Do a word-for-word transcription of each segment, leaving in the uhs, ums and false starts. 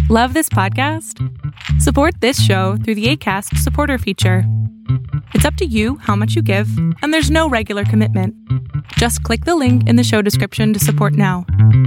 Love this podcast? Support this show through the Acast supporter feature. It's up to you how much you give, and there's no regular commitment. Just click the link in the show description to support now.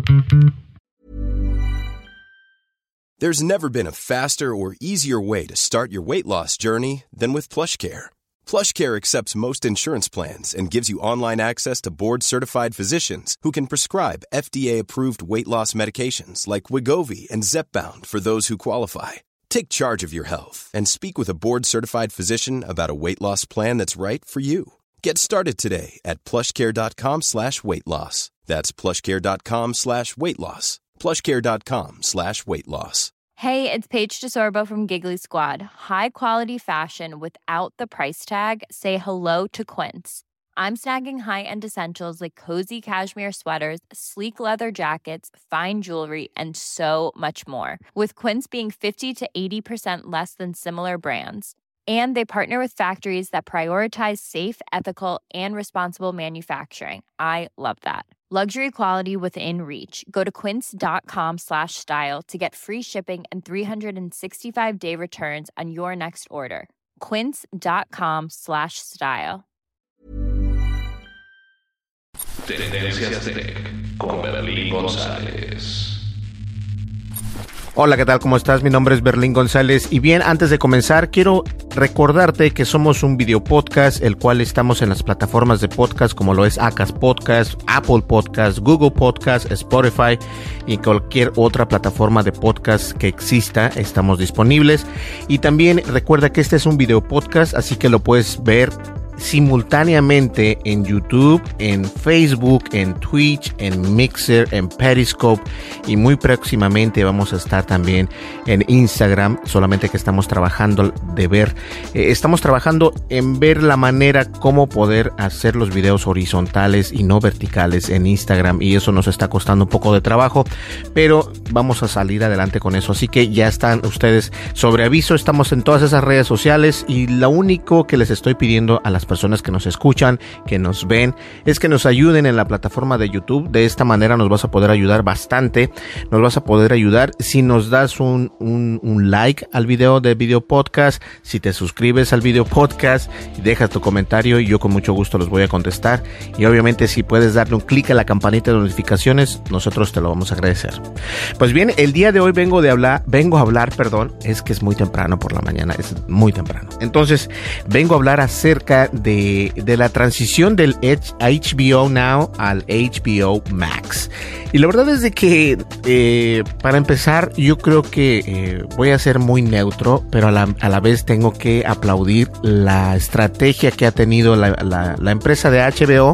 There's never been a faster or easier way to start your weight loss journey than with PlushCare. PlushCare accepts most insurance plans and gives you online access to board-certified physicians who can prescribe F D A-approved weight loss medications like Wegovy and Zepbound for those who qualify. Take charge of your health and speak with a board-certified physician about a weight loss plan that's right for you. Get started today at plushcare.com slash weight loss. That's plushcare.com slash weight loss. plushcare.com slash weight loss. Hey, it's Paige DeSorbo from Giggly Squad. High quality fashion without the price tag. Say hello to Quince. I'm snagging high-end essentials like cozy cashmere sweaters, sleek leather jackets, fine jewelry, and so much more. With Quince being fifty to eighty percent less than similar brands. And they partner with factories that prioritize safe, ethical, and responsible manufacturing. I love that. Luxury quality within reach. Go to quince.com slash style to get free shipping and three sixty-five day returns on your next order. Quince.com slash style. Tendencias Tech con Berlín González. Hola, ¿qué tal? ¿Cómo estás? Mi nombre es Berlín González y bien, antes de comenzar quiero recordarte que somos un video podcast, el cual estamos en las plataformas de podcast como lo es Acast Podcast, Apple Podcast, Google Podcast, Spotify y cualquier otra plataforma de podcast que exista, estamos disponibles. Y también recuerda que este es un video podcast, así que lo puedes ver simultáneamente en YouTube, en Facebook, en Twitch, en Mixer, en Periscope y muy próximamente vamos a estar también en Instagram, solamente que estamos trabajando de ver, eh, estamos trabajando en ver la manera cómo poder hacer los videos horizontales y no verticales en Instagram y eso nos está costando un poco de trabajo, pero vamos a salir adelante con eso, así que ya están ustedes sobre aviso, estamos en todas esas redes sociales y lo único que les estoy pidiendo a las personas que nos escuchan, que nos ven, es que nos ayuden en la plataforma de YouTube. De esta manera nos vas a poder ayudar bastante, nos vas a poder ayudar si nos das un, un, un like al video de video podcast, si te suscribes al video podcast, dejas tu comentario y yo con mucho gusto los voy a contestar y obviamente si puedes darle un clic a la campanita de notificaciones, nosotros te lo vamos a agradecer. Pues bien, el día de hoy vengo de hablar, vengo a hablar, perdón, es que es muy temprano por la mañana, es muy temprano. Entonces, vengo a hablar acerca De, de la transición del H B O Now al H B O Max. Y la verdad es de que eh, para empezar yo creo que eh, voy a ser muy neutro, pero a la, a la vez tengo que aplaudir la estrategia que ha tenido la, la, la empresa de H B O.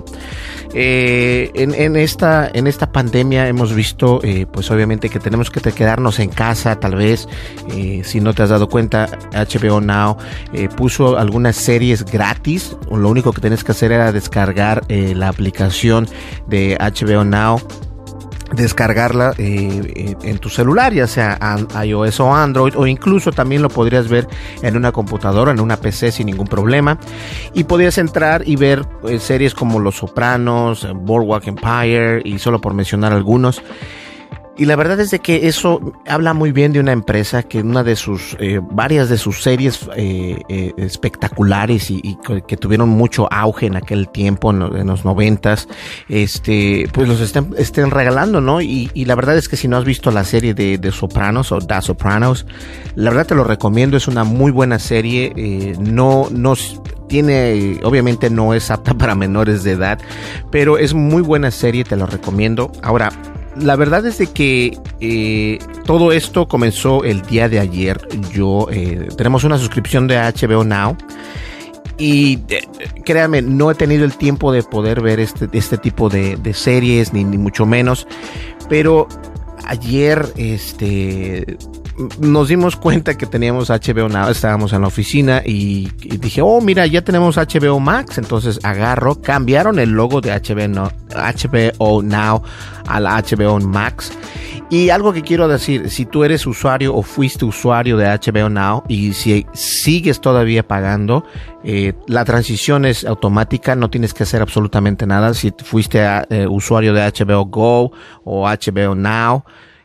Eh, en, en, esta, en esta pandemia hemos visto eh, pues obviamente que tenemos que quedarnos en casa tal vez, eh, si no te has dado cuenta H B O Now eh, puso algunas series gratis, lo único que tienes que hacer era descargar eh, la aplicación de H B O Now, descargarla eh, en tu celular, ya sea iOS o Android, o incluso también lo podrías ver en una computadora, en una P C sin ningún problema, y podías entrar y ver eh, series como Los Sopranos, Boardwalk Empire, y solo por mencionar algunos. Y la verdad es de que eso habla muy bien de una empresa que una de sus, eh, varias de sus series eh, eh, espectaculares y, y que tuvieron mucho auge en aquel tiempo, en, en los noventas, este, pues los estén, estén regalando, ¿no? Y, y la verdad es que si no has visto la serie de, de Sopranos o The Sopranos, la verdad te lo recomiendo, es una muy buena serie, eh, no, no tiene, obviamente no es apta para menores de edad, pero es muy buena serie, te lo recomiendo. Ahora, la verdad es de que eh, todo esto comenzó el día de ayer. Yo eh, tenemos una suscripción de H B O Now y eh, créanme, no he tenido el tiempo de poder ver este, este tipo de, de series, ni, ni mucho menos, pero ayer este nos dimos cuenta que teníamos H B O Now, estábamos en la oficina y, y dije, oh mira, ya tenemos H B O Max, entonces agarro, cambiaron el logo de H B O Now, H B O Now a la H B O Max. Y algo que quiero decir, si tú eres usuario o fuiste usuario de H B O Now y si sigues todavía pagando, eh, la transición es automática, no tienes que hacer absolutamente nada. Si fuiste a, eh, usuario de H B O Go o H B O Now,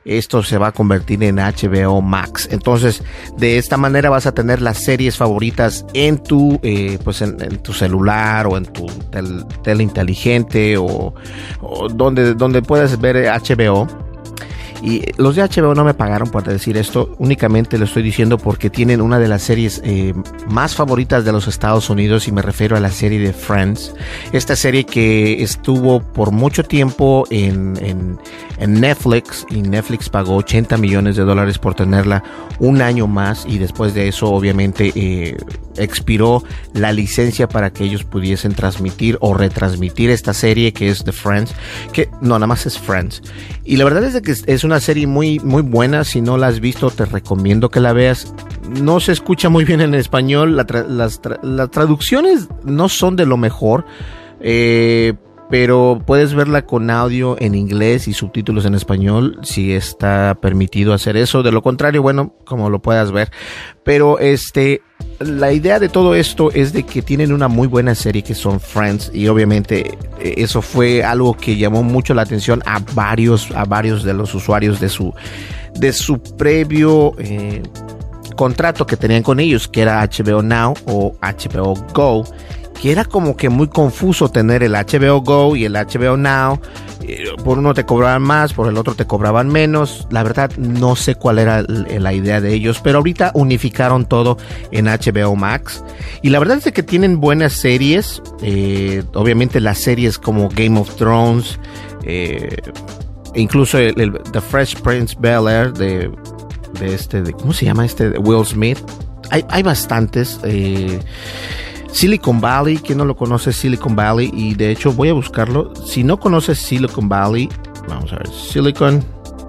esto se va a convertir en H B O Max. Entonces, de esta manera vas a tener las series favoritas en tu, eh, pues en, en tu celular o en tu tel, tele inteligente o, o donde, donde puedas ver H B O. Y los de H B O no me pagaron por decir esto, únicamente lo estoy diciendo porque tienen una de las series eh, más favoritas de los Estados Unidos, y me refiero a la serie de Friends. Esta serie que estuvo por mucho tiempo en, en, en Netflix, y Netflix pagó ochenta millones de dólares por tenerla un año más, y después de eso obviamente eh, expiró la licencia para que ellos pudiesen transmitir o retransmitir esta serie que es The Friends, que no, nada más es Friends. Y la verdad es de que es una serie muy, muy buena. Si no la has visto, te recomiendo que la veas. No se escucha muy bien en español. La tra- las, tra- las traducciones no son de lo mejor. Eh, pero puedes verla con audio en inglés y subtítulos en español si está permitido hacer eso. De lo contrario, bueno, como lo puedas ver. Pero este, la idea de todo esto es de que tienen una muy buena serie que son Friends, y obviamente eso fue algo que llamó mucho la atención a varios, a varios de los usuarios de su, de su previo eh, contrato que tenían con ellos, que era H B O Now o H B O Go. Que era como que muy confuso tener el H B O Go y el H B O Now. Por uno te cobraban más, por el otro te cobraban menos. La verdad no sé cuál era la idea de ellos, pero ahorita unificaron todo en H B O Max. Y la verdad es que tienen buenas series. Eh, obviamente las series como Game of Thrones, eh, incluso el, el The Fresh Prince Bel-Air de, de este, de, ¿cómo se llama este? De Will Smith. Hay, hay bastantes. Eh, Silicon Valley, ¿quién no lo conoce? Silicon Valley, y de hecho voy a buscarlo. Si no conoces Silicon Valley, vamos a ver, Silicon,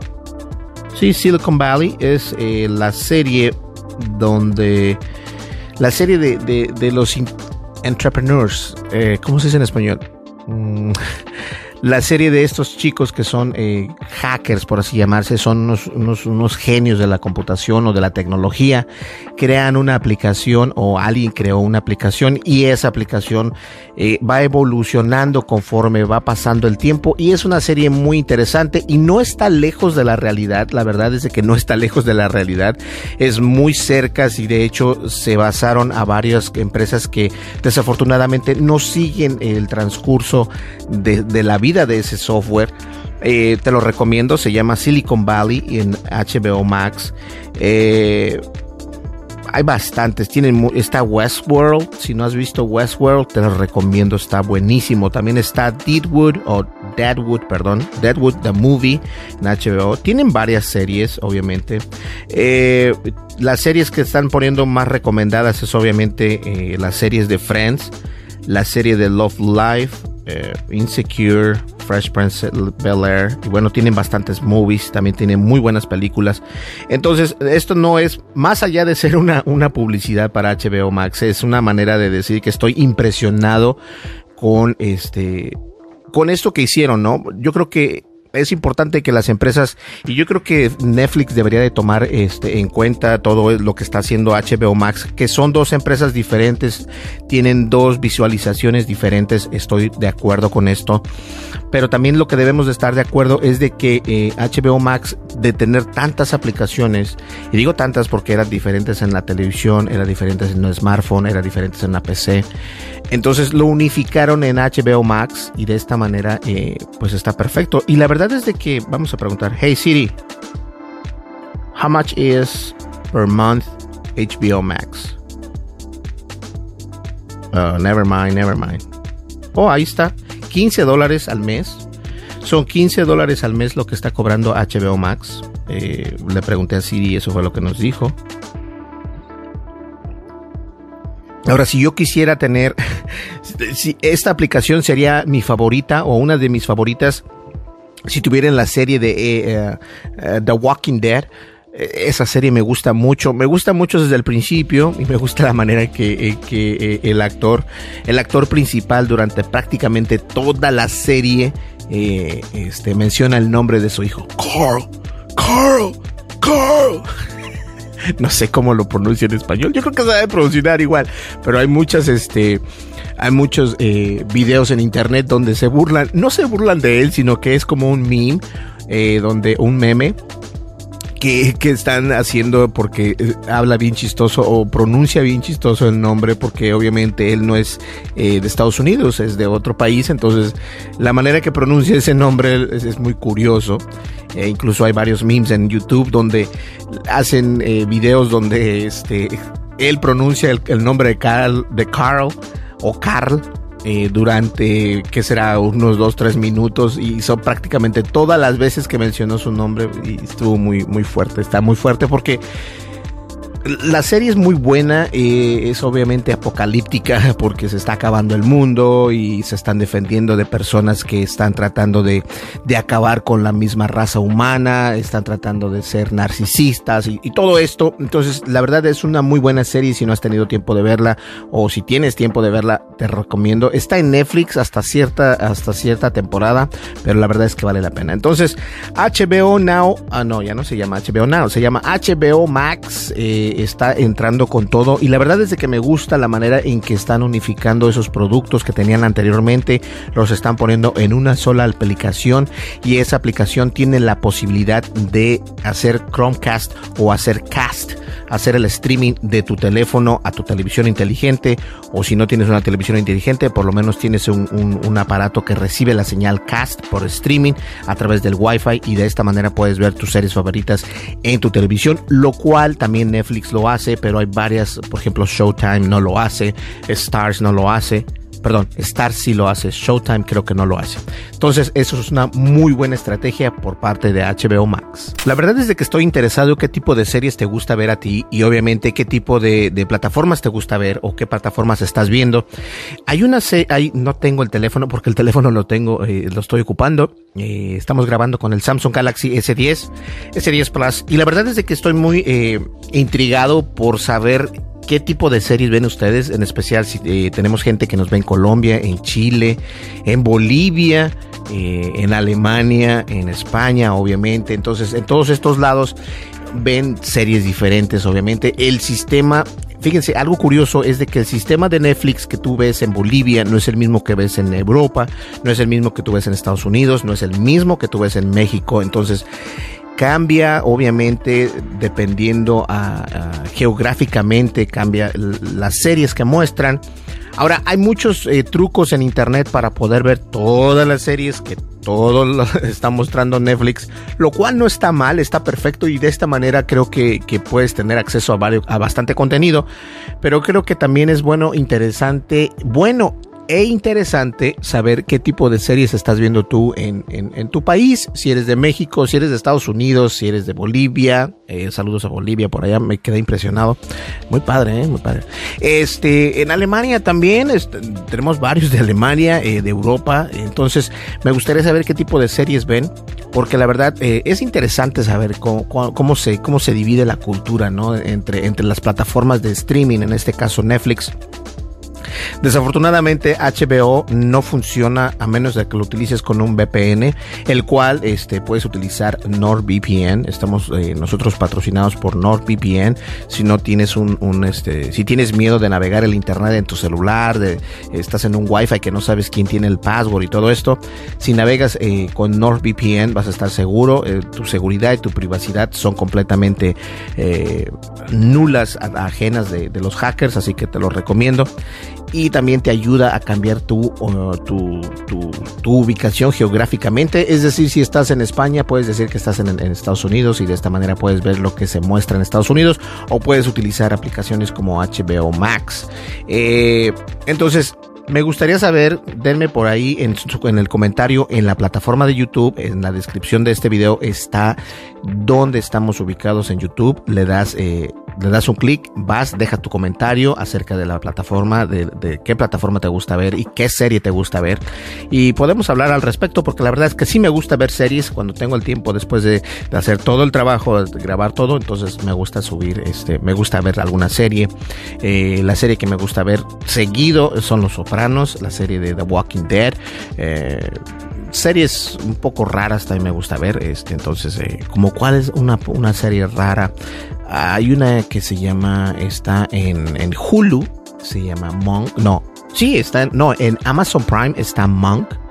sí, Silicon Valley es eh, la serie donde, la serie de, de, de los entrepreneurs, eh, ¿cómo se dice en español? Mm, la serie de estos chicos que son eh, hackers, por así llamarse, son unos, unos, unos genios de la computación o de la tecnología, crean una aplicación o alguien creó una aplicación, y esa aplicación eh, va evolucionando conforme va pasando el tiempo, y es una serie muy interesante y no está lejos de la realidad. La verdad es de que no está lejos de la realidad, es muy cerca, y de hecho se basaron a varias empresas que desafortunadamente no siguen el transcurso de, de la vida de ese software. Eh, te lo recomiendo, se llama Silicon Valley en H B O Max. Eh, hay bastantes, tienen, está Westworld, si no has visto Westworld te lo recomiendo, está buenísimo. También está Deadwood o Deadwood, perdón, Deadwood the Movie en H B O. Tienen varias series, obviamente. Eh, las series que están poniendo más recomendadas es obviamente eh, las series de Friends, la serie de Love Life, eh, Insecure, Fresh Prince Bel-Air, y bueno, tienen bastantes movies, también tienen muy buenas películas. Entonces, esto no es, más allá de ser una, una publicidad para H B O Max, es una manera de decir que estoy impresionado con este, con esto que hicieron, ¿no? Yo creo que es importante que las empresas, y yo creo que Netflix debería de tomar este en cuenta todo lo que está haciendo H B O Max, que son dos empresas diferentes, tienen dos visualizaciones diferentes, estoy de acuerdo con esto, pero también lo que debemos de estar de acuerdo es de que eh, H B O Max, de tener tantas aplicaciones, y digo tantas porque eran diferentes en la televisión, eran diferentes en el smartphone, eran diferentes en la P C, entonces lo unificaron en H B O Max, y de esta manera eh, pues está perfecto. Y la verdad es de que vamos a preguntar, hey Siri, how much is per month H B O Max? Uh, never mind, never mind. Oh, ahí está, quince dólares al mes. Son quince dólares al mes lo que está cobrando H B O Max. Eh, le pregunté a Siri, eso fue lo que nos dijo. Ahora, si yo quisiera tener, si esta aplicación sería mi favorita o una de mis favoritas, si tuvieran la serie de uh, uh, The Walking Dead. Esa serie me gusta mucho, me gusta mucho desde el principio, y me gusta la manera que, que el actor, el actor principal durante prácticamente toda la serie eh, este, menciona el nombre de su hijo, Carl, Carl, Carl. No sé cómo lo pronuncia en español, yo creo que se debe pronunciar igual, pero hay muchas, este, hay muchos eh, videos en internet donde se burlan, no se burlan de él, sino que es como un meme. eh, donde un meme Que, que están haciendo porque eh, habla bien chistoso o pronuncia bien chistoso el nombre, porque obviamente él no es eh, de Estados Unidos, es de otro país, entonces la manera que pronuncia ese nombre es, es muy curioso. Eh, incluso hay varios memes en YouTube donde hacen eh, videos donde este él pronuncia el, el nombre de Carl, de Carl o Carl Eh, durante, ¿qué será? Unos dos, tres minutos, y son prácticamente todas las veces que mencionó su nombre, y estuvo muy, muy fuerte, está muy fuerte porque la serie es muy buena, eh, es obviamente apocalíptica porque se está acabando el mundo y se están defendiendo de personas que están tratando de, de acabar con la misma raza humana, están tratando de ser narcisistas y, y todo esto. Entonces, la verdad es una muy buena serie. Si no has tenido tiempo de verla, o si tienes tiempo de verla, te recomiendo. Está en Netflix hasta cierta, hasta cierta temporada, pero la verdad es que vale la pena. Entonces, H B O Now, ah no, ya no se llama H B O Now, se llama H B O Max, eh, está entrando con todo, y la verdad es de que me gusta la manera en que están unificando esos productos que tenían anteriormente, los están poniendo en una sola aplicación, y esa aplicación tiene la posibilidad de hacer Chromecast o hacer cast, hacer el streaming de tu teléfono a tu televisión inteligente, o si no tienes una televisión inteligente, por lo menos tienes un, un, un aparato que recibe la señal cast por streaming a través del Wi-Fi, y de esta manera puedes ver tus series favoritas en tu televisión, lo cual también Netflix lo hace, pero hay varias, por ejemplo Showtime no lo hace, Stars no lo hace, perdón, Stars sí lo hace, Showtime creo que no lo hace. Entonces eso es una muy buena estrategia por parte de H B O Max. La verdad es de que estoy interesado qué tipo de series te gusta ver a ti, y obviamente qué tipo de, de plataformas te gusta ver, o qué plataformas estás viendo. Hay una serie, hay, no tengo el teléfono porque el teléfono lo tengo, eh, lo estoy ocupando. Eh, estamos grabando con el Samsung Galaxy S diez, S diez Plus, y la verdad es de que estoy muy eh, intrigado por saber ¿qué tipo de series ven ustedes? En especial si eh, tenemos gente que nos ve en Colombia, en Chile, en Bolivia, eh, en Alemania, en España, obviamente. Entonces, en todos estos lados ven series diferentes, obviamente. El sistema, fíjense, algo curioso es de que el sistema de Netflix que tú ves en Bolivia no es el mismo que ves en Europa, no es el mismo que tú ves en Estados Unidos, no es el mismo que tú ves en México. Entonces, cambia, obviamente, dependiendo a, a, geográficamente, cambia las series que muestran. Ahora, hay muchos eh, trucos en internet para poder ver todas las series que todo lo está mostrando Netflix, lo cual no está mal, está perfecto, y de esta manera creo que, que puedes tener acceso a, varios, a bastante contenido, pero creo que también es bueno, interesante, bueno e interesante saber qué tipo de series estás viendo tú en, en, en tu país, si eres de México, si eres de Estados Unidos, si eres de Bolivia. Eh, saludos a Bolivia, por allá me quedé impresionado. Muy padre, eh, muy padre. Este, en Alemania también, este, tenemos varios de Alemania, eh, de Europa, entonces me gustaría saber qué tipo de series ven, porque la verdad eh, es interesante saber cómo, cómo, cómo, se, cómo se divide la cultura, ¿no? Entre, entre las plataformas de streaming, en este caso Netflix. Desafortunadamente H B O no funciona a menos de que lo utilices con un V P N, el cual este, puedes utilizar NordVPN. Estamos eh, nosotros patrocinados por NordVPN. Si no tienes un, un este, si tienes miedo de navegar el internet en tu celular, de, estás en un Wi-Fi que no sabes quién tiene el password y todo esto, si navegas eh, con NordVPN vas a estar seguro. Eh, tu seguridad y tu privacidad son completamente eh, nulas, a, ajenas de, de los hackers, así que te lo recomiendo. Y también te ayuda a cambiar tu, uh, tu, tu, tu ubicación geográficamente. Es decir, si estás en España, puedes decir que estás en, en Estados Unidos, y de esta manera puedes ver lo que se muestra en Estados Unidos, o puedes utilizar aplicaciones como H B O Max. Eh, entonces, me gustaría saber, denme por ahí en, en el comentario, en la plataforma de YouTube, en la descripción de este video está donde estamos ubicados en YouTube. Le das, eh, le das un clic, vas, deja tu comentario acerca de la plataforma, de, de qué plataforma te gusta ver y qué serie te gusta ver, y podemos hablar al respecto, porque la verdad es que sí me gusta ver series cuando tengo el tiempo después de, de hacer todo el trabajo, de grabar todo. Entonces me gusta subir, este, me gusta ver alguna serie. Eh, la serie que me gusta ver seguido son Los Sopranos, la serie de The Walking Dead. Eh, series un poco raras también me gusta ver, este, entonces, eh, como cuál es una, una serie rara. Hay una que se llama, está en, en Hulu, se llama Monk, no, sí, está, no, en Amazon Prime está Monk.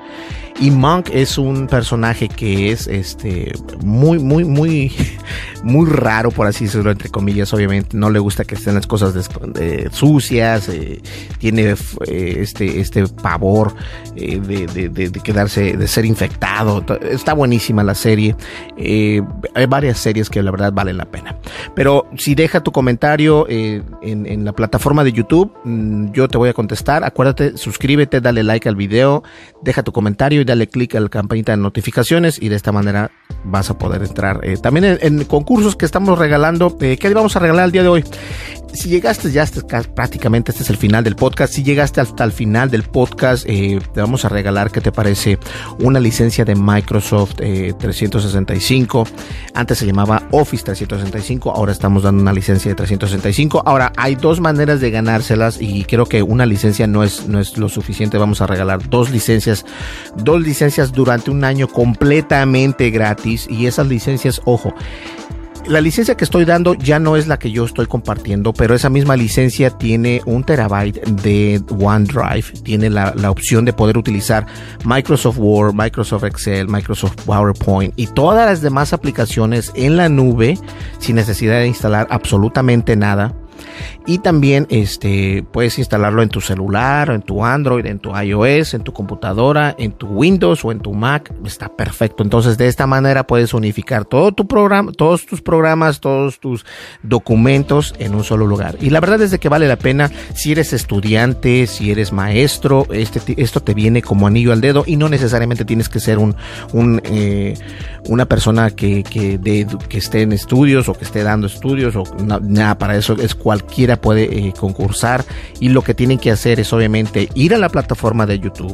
Y Monk es un personaje que es este muy, muy, muy, muy raro, por así decirlo, entre comillas. Obviamente no le gusta que estén las cosas de, de, sucias, eh, tiene eh, este, este pavor eh, de, de, de, de quedarse, de ser infectado. Está buenísima la serie. Eh, hay varias series que la verdad valen la pena. Pero si deja tu comentario eh, en, en la plataforma de YouTube, mmm, yo te voy a contestar. Acuérdate, suscríbete, dale like al video, deja tu comentario y dale click a la campanita de notificaciones y de esta manera vas a poder entrar. Eh, también en, en concursos que estamos regalando. Eh, ¿Qué vamos a regalar el día de hoy? Si llegaste ya hasta, prácticamente este es el final del podcast. Si llegaste hasta el final del podcast, eh, te vamos a regalar, ¿qué te parece? Una licencia de Microsoft eh, trescientos sesenta y cinco. Antes se llamaba Office trescientos sesenta y cinco. Ahora estamos dando una licencia de trescientos sesenta y cinco. Ahora hay dos maneras de ganárselas y creo que una licencia no es, no es lo suficiente. Vamos a regalar dos licencias, dos licencias durante un año completamente gratis. Y esas licencias, ojo, la licencia que estoy dando ya no es la que yo estoy compartiendo, pero esa misma licencia tiene un terabyte de OneDrive, tiene la, la opción de poder utilizar Microsoft Word, Microsoft Excel, Microsoft PowerPoint y todas las demás aplicaciones en la nube sin necesidad de instalar absolutamente nada. Y también este puedes instalarlo en tu celular, en tu Android, en tu iOS, en tu computadora, en tu Windows o en tu Mac. Está perfecto. Entonces, de esta manera puedes unificar todo tu programa, todos tus programas, todos tus documentos en un solo lugar. Y la verdad es de que vale la pena. Si eres estudiante, si eres maestro, este, esto te viene como anillo al dedo y no necesariamente tienes que ser un, un eh, una persona que, que, de, que esté en estudios o que esté dando estudios o no, nada, para eso es cualquiera puede eh, concursar y lo que tienen que hacer es obviamente ir a la plataforma de YouTube.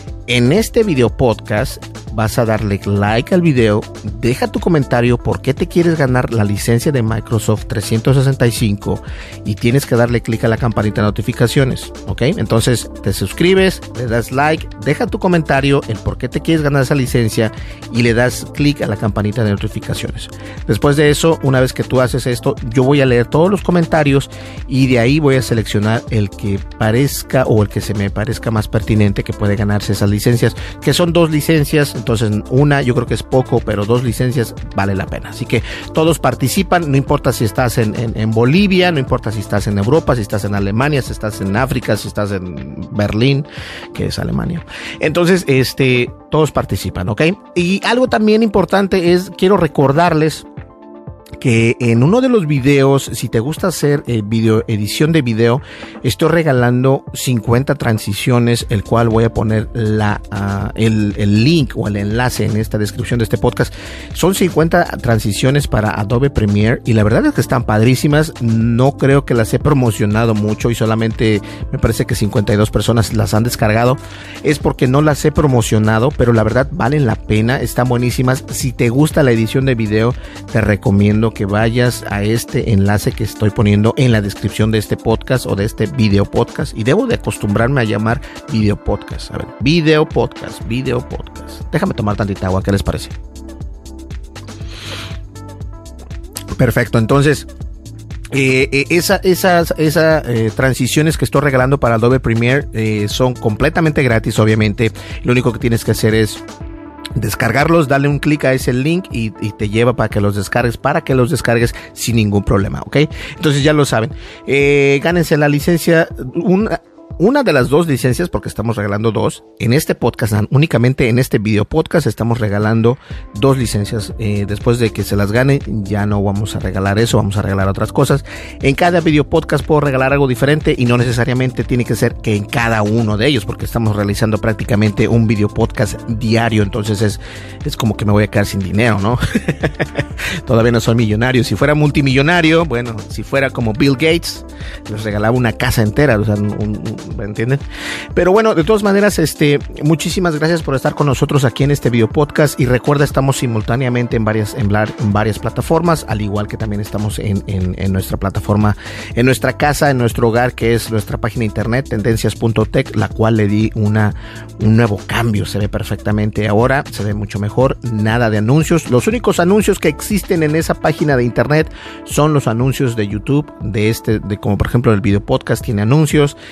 En este video podcast vas a darle like al video, deja tu comentario por qué te quieres ganar la licencia de Microsoft trescientos sesenta y cinco y tienes que darle clic a la campanita de notificaciones, ¿ok? Entonces te suscribes, le das like, deja tu comentario el por qué te quieres ganar esa licencia y le das clic a la campanita de notificaciones. Después de eso, una vez que tú haces esto, yo voy a leer todos los comentarios y de ahí voy a seleccionar el que parezca o el que se me parezca más pertinente que puede ganarse esa licencia. licencias, que son dos licencias, entonces una yo creo que es poco, pero dos licencias vale la pena. Así que todos participan, no importa si estás en, en, en Bolivia, no importa si estás en Europa, si estás en Alemania, si estás en África, si estás en Berlín, que es Alemania. Entonces, este, todos participan, ¿ok? Y algo también importante es, quiero recordarles que en uno de los videos, si te gusta hacer eh, video, edición de video, estoy regalando cincuenta transiciones, el cual voy a poner la, uh, el, el link o el enlace en esta descripción de este podcast. Son cincuenta transiciones para Adobe Premiere y la verdad es que están padrísimas. No creo que las he promocionado mucho y solamente me parece que cincuenta y dos personas las han descargado. Es porque no las he promocionado, pero la verdad valen la pena, están buenísimas. Si te gusta la edición de video, te recomiendo que vayas a este enlace que estoy poniendo en la descripción de este podcast o de este video podcast, y debo de acostumbrarme a llamar video podcast. A ver, video podcast, video podcast. Déjame tomar tantita agua, ¿qué les parece? Perfecto, entonces Eh, eh, esa, esas esas eh, transiciones que estoy regalando para Adobe Premiere eh, son completamente gratis, obviamente. Lo único que tienes que hacer es descargarlos, dale un clic a ese link y, y te lleva para que los descargues, para que los descargues sin ningún problema, ¿ok? Entonces ya lo saben, eh, gánense la licencia, una, una de las dos licencias, porque estamos regalando dos, en este podcast, únicamente en este video podcast estamos regalando dos licencias, eh, después de que se las ganen, ya no vamos a regalar eso, vamos a regalar otras cosas. En cada video podcast puedo regalar algo diferente y no necesariamente tiene que ser que en cada uno de ellos, porque estamos realizando prácticamente un video podcast diario, entonces es, es como que me voy a quedar sin dinero, ¿no? Todavía no soy millonario. Si fuera multimillonario, bueno, si fuera como Bill Gates, les regalaba una casa entera, o sea, un, un ¿me entienden? Pero bueno, de todas maneras, este, muchísimas gracias por estar con nosotros aquí en este video podcast, y recuerda, estamos simultáneamente en varias, en, en varias plataformas, al igual que también estamos en, en, en nuestra plataforma, en nuestra casa, en nuestro hogar, que es nuestra página de internet, tendencias punto tech, la cual le di una, un nuevo cambio, se ve perfectamente ahora, se ve mucho mejor, nada de anuncios. Los únicos anuncios que existen en esa página de internet son los anuncios de YouTube, de este, de como por ejemplo el video podcast tiene anuncios, eh,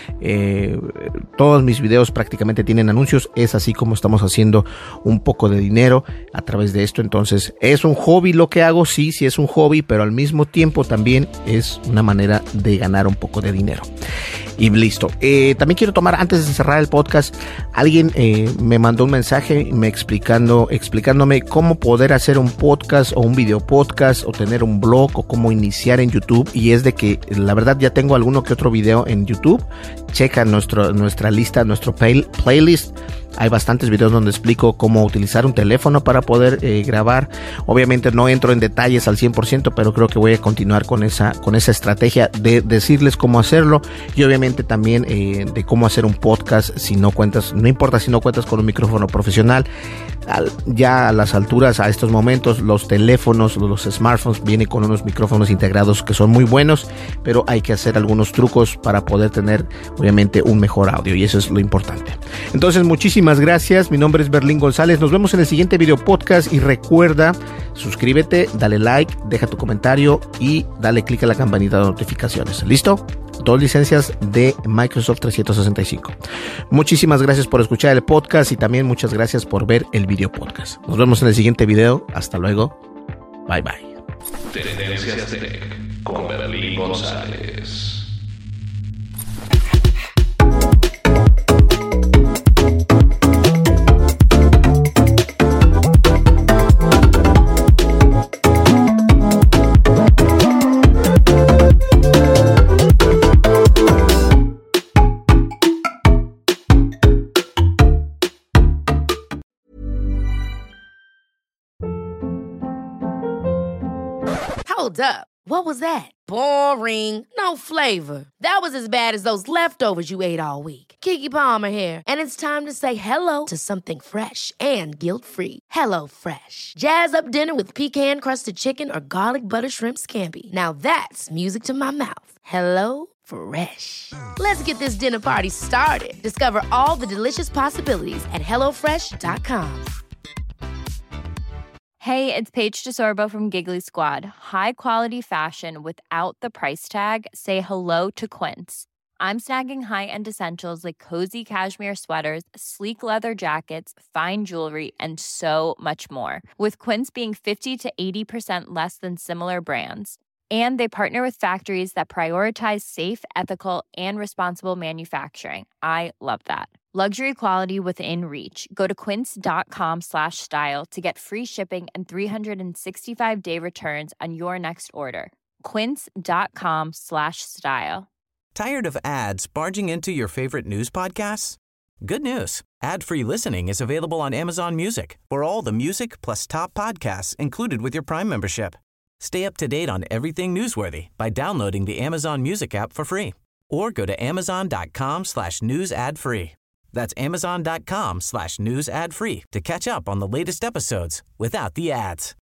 Eh, todos mis videos prácticamente tienen anuncios. Es así como estamos haciendo un poco de dinero a través de esto. Entonces, es un hobby lo que hago, sí, sí es un hobby, pero al mismo tiempo también es una manera de ganar un poco de dinero. Y listo. Eh, también quiero tomar, antes de cerrar el podcast, alguien eh, me mandó un mensaje me explicando, explicándome cómo poder hacer un podcast o un video podcast o tener un blog o cómo iniciar en YouTube. Y es de que la verdad ya tengo alguno que otro video en YouTube. Checa nuestro, nuestra lista, nuestro play, playlist. Hay bastantes videos donde explico cómo utilizar un teléfono para poder eh, grabar. Obviamente no entro en detalles al cien por ciento, pero creo que voy a continuar con esa, con esa estrategia de decirles cómo hacerlo. Y obviamente también eh, de cómo hacer un podcast si no cuentas, no importa si no cuentas con un micrófono profesional. Al, ya a las alturas, a estos momentos, los teléfonos, los smartphones vienen con unos micrófonos integrados que son muy buenos, pero hay que hacer algunos trucos para poder tener obviamente un mejor audio, y eso es lo importante. Entonces, muchísimas gracias. Mi nombre es Berlín González. Nos vemos en el siguiente video podcast y recuerda, suscríbete, dale like, deja tu comentario y dale click a la campanita de notificaciones. ¿Listo? Dos licencias de Microsoft trescientos sesenta y cinco. Muchísimas gracias por escuchar el podcast y también muchas gracias por ver el video podcast. Nos vemos en el siguiente video. Hasta luego. Bye bye. Tendencias Tech con Berlín González. Hold up. What was that? Boring. No flavor. That was as bad as those leftovers you ate all week. Keke Palmer here, and it's time to say hello to something fresh and guilt-free. Hello Fresh. Jazz up dinner with pecan-crusted chicken or garlic butter shrimp scampi. Now that's music to my mouth. Hello Fresh. Let's get this dinner party started. Discover all the delicious possibilities at hello fresh dot com. Hey, it's Paige DeSorbo from Giggly Squad. High quality fashion without the price tag. Say hello to Quince. I'm snagging high-end essentials like cozy cashmere sweaters, sleek leather jackets, fine jewelry, and so much more. With Quince being fifty to eighty percent less than similar brands. And they partner with factories that prioritize safe, ethical, and responsible manufacturing. I love that. Luxury quality within reach. Go to quince.com slash style to get free shipping and three sixty-five day returns on your next order. Quince.com slash style. Tired of ads barging into your favorite news podcasts? Good news. Ad-free listening is available on Amazon Music for all the music plus top podcasts included with your Prime membership. Stay up to date on everything newsworthy by downloading the Amazon Music app for free or go to amazon.com slash news ad free. That's amazon.com slash news ad free to catch up on the latest episodes without the ads.